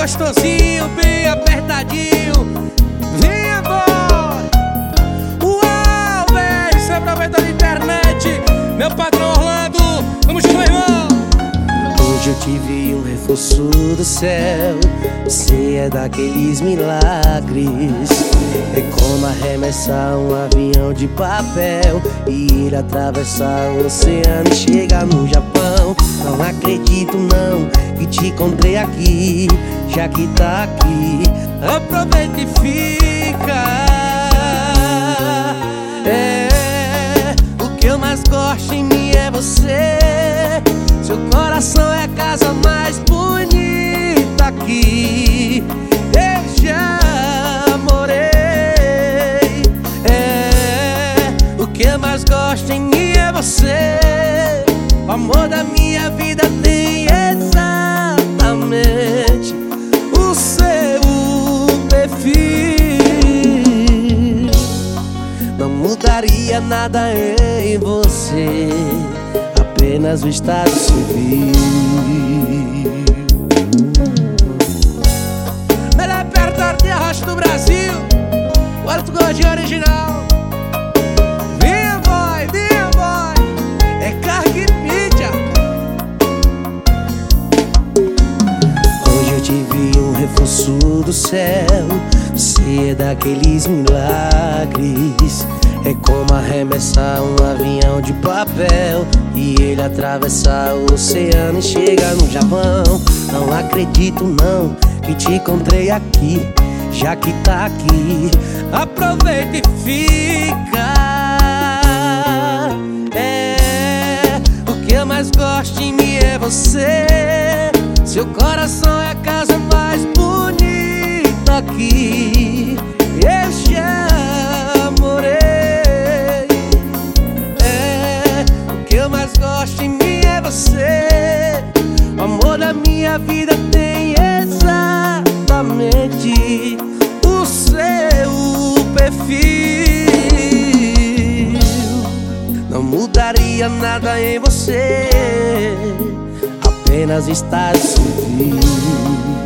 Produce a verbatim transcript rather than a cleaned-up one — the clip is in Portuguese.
gostosinho, bem apertadinho. Venha, boy. Uau, velho, você aproveita da internet. Meu patrão Orlando, vamos junto, irmão. Hoje eu te vi um reforço do céu. Você é daqueles milagres. É como arremessar um avião de papel e ir atravessar o oceano e chegar no Japão. Não acredito não que te encontrei aqui, já que tá aqui. Aproveita e fica. É, o que eu mais gosto em mim é você. Seu coração é a casa mais bonita aqui. Eu já morei. É, o que eu mais gosto em mim é você. O amor da minha vida tem exatamente o seu perfil. Não mudaria nada em você, apenas o estado civil. Melhor repertório de arrocha do Brasil, o Alto Gordinho original. Vinha, boy, vinha, boy. É carga e mídia. Hoje eu te vi um reforço do céu. Você é daqueles milagres. É como arremessar um avião de papel e ele atravessar o oceano e chegar no Japão. Não acredito não que te encontrei aqui, já que tá aqui. Aproveita e fica. É, o que eu mais gosto em mim é você. Seu coração é a casa mais bonita aqui. Eu já morei. Gosto em mim é você. O amor da minha vida tem exatamente o seu perfil. Não mudaria nada em você, apenas estado civil.